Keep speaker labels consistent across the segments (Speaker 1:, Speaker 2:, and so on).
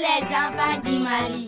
Speaker 1: les enfants du Mali.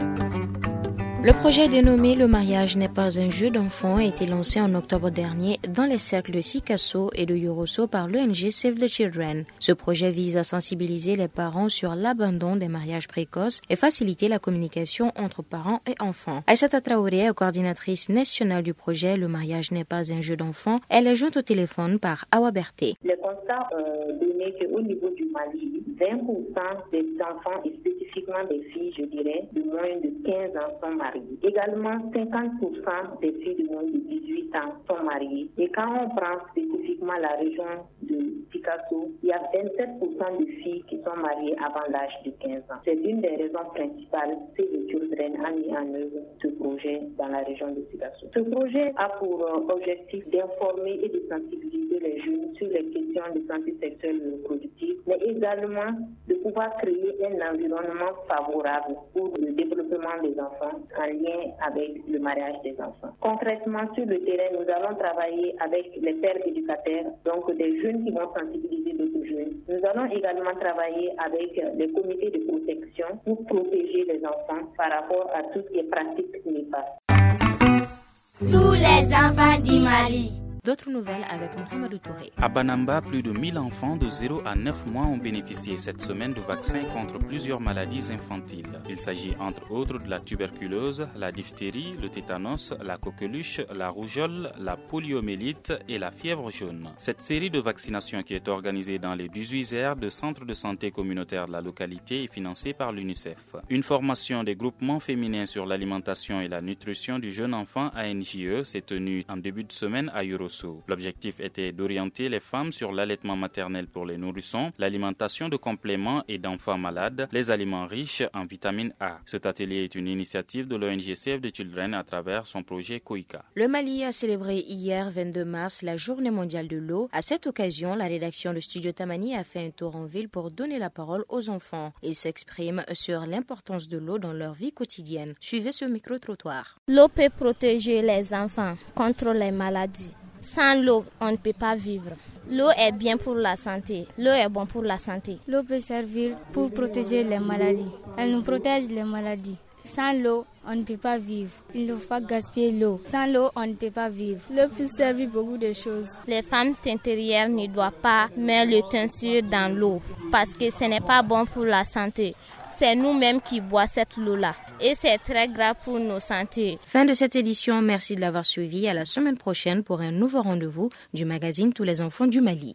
Speaker 2: Le projet dénommé « Le mariage n'est pas un jeu d'enfant » a été lancé en octobre dernier dans les cercles de Sikasso et de Yorosso par l'ONG Save the Children. Ce projet vise à sensibiliser les parents sur l'abandon des mariages précoces et faciliter la communication entre parents et enfants. Aïssata Traoré, coordinatrice nationale du projet « Le mariage n'est pas un jeu d'enfant », elle est jointe au téléphone par Awa Berté.
Speaker 3: Les constats ont donné qu'au niveau du Mali, 20% des enfants et spécifiquement des filles, je dirais, de moins de 15 ans sont mariés. Également, 50% des filles de moins de 18 ans sont mariées. Et quand on prend spécifiquement la région de Sikasso, il y a 27% de filles qui sont mariées avant l'âge de 15 ans. C'est l'une des raisons principales que le Children a mis en œuvre ce projet dans la région de Sikasso. Ce projet a pour objectif d'informer et de sensibiliser les jeunes sur les questions de santé sexuelle et reproductive, mais également de pouvoir créer un environnement favorable pour le développement des enfants en lien avec le mariage des enfants. Concrètement, sur le terrain, nous allons travailler avec les pères éducateurs, donc des jeunes qui vont sensibiliser d'autres jeunes. Nous allons également travailler avec les comités de protection pour protéger les enfants par rapport à tout ce qui est pratique néfaste.
Speaker 1: Tous les enfants du Mali.
Speaker 2: D'autres nouvelles avec Mohamedou Touré.
Speaker 4: À Banamba, plus de 1000 enfants de 0 à 9 mois ont bénéficié cette semaine de vaccins contre plusieurs maladies infantiles. Il s'agit entre autres de la tuberculose, la diphtérie, le tétanos, la coqueluche, la rougeole, la poliomyélite et la fièvre jaune. Cette série de vaccinations qui est organisée dans les 18 aires de centres de santé communautaires de la localité est financée par l'UNICEF. Une formation des groupements féminins sur l'alimentation et la nutrition du jeune enfant ANJE s'est tenue en début de semaine à Yorosso. L'objectif était d'orienter les femmes sur l'allaitement maternel pour les nourrissons, l'alimentation de compléments et d'enfants malades, les aliments riches en vitamine A. Cet atelier est une initiative de l'ONG Save the Children à travers son projet Koika.
Speaker 2: Le Mali a célébré hier, 22 mars, la Journée mondiale de l'eau. À cette occasion, la rédaction de Studio Tamani a fait un tour en ville pour donner la parole aux enfants. Ils s'expriment sur l'importance de l'eau dans leur vie quotidienne. Suivez ce micro-trottoir.
Speaker 5: L'eau peut protéger les enfants contre les maladies. Sans l'eau, on ne peut pas vivre. L'eau est bien pour la santé. L'eau est bon pour la santé.
Speaker 6: L'eau peut servir pour protéger les maladies. Elle nous protège les maladies. Sans l'eau, on ne peut pas vivre. Il ne faut pas gaspiller l'eau. Sans l'eau, on ne peut pas vivre. L'eau peut servir beaucoup de choses.
Speaker 5: Les femmes teinturières ne doivent pas mettre le teinture dans l'eau parce que ce n'est pas bon pour la santé. C'est nous-mêmes qui boivons cette eau-là. Et c'est très grave pour nos santé.
Speaker 2: Fin de cette édition. Merci de l'avoir suivi. À la semaine prochaine pour un nouveau rendez-vous du magazine Tous les enfants du Mali.